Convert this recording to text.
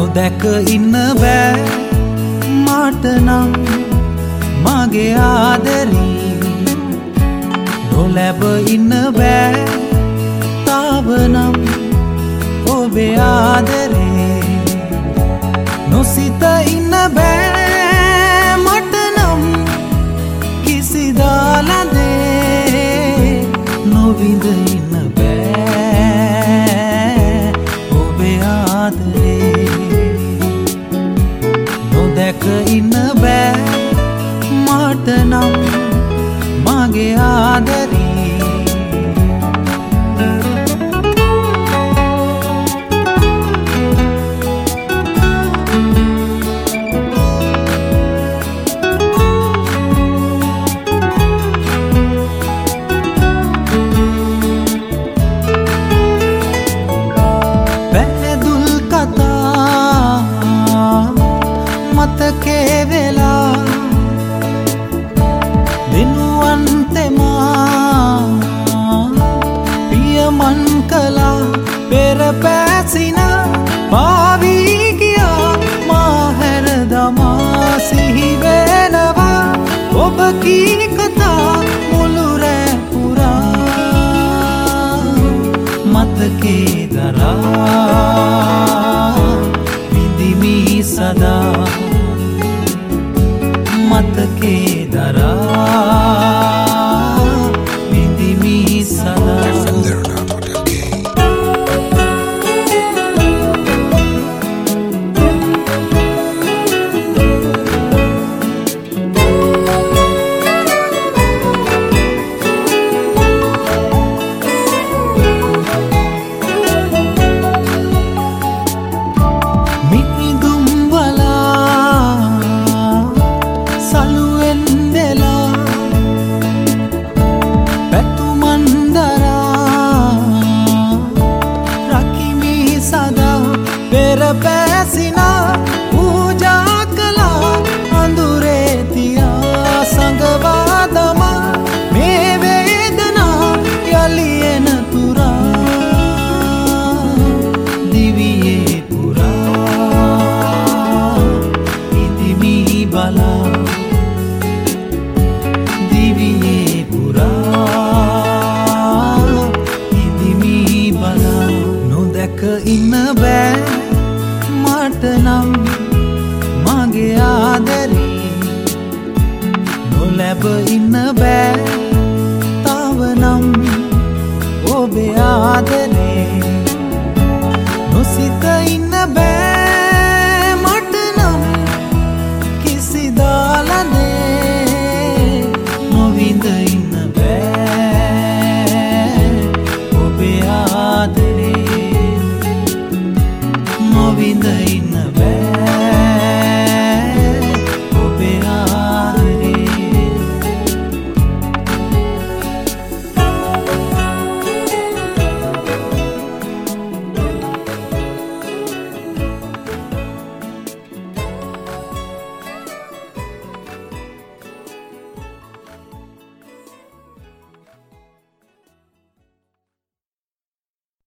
නොදැක ඉන්න බෑ මට නම් මගේ ආදරේ නොලැබ ඉන්න බෑ තාවනම් ඔබේ ආදරේ නොසිත ඉන්න බෑ මට නම් කිසිදා ළඳේ නොවිඳ ඉන්න බෑ ඔබේ ආදරේ නොදැක ඉන්න බෑ මට නම් මගේ ආදරේ මතකේ වෙලා දිනුවන්තෙමා පියමන් කලා පෙර පැසින පාවී ගියා මා හැර දමා සිහි වෙනවා ඔබ කී කතා මුළු රෑ පුරා මතකේ දරා විඳිමි සදා මතකේ දරා විඳිමි සදා පැසිනා පූජා කළා අඳුරේ තියා සඟවා දමා මේ වේදනා යලි එන තුරා දිවියේ පුරා ඉදිමි බලා දිවියේ පුරා ඉදිමි බලා නොදැක ඉන්න බෑ මට නම් මගේ ආදරේ නොලැබ ඉන්න බෑ තාවනම් ඔබේ ආදරේ නොසිත ඉන්න බෑ මට නම් කිසිදා ළඳේ නොවිඳ ඉන්න බෑ ඔබේ ආදරේ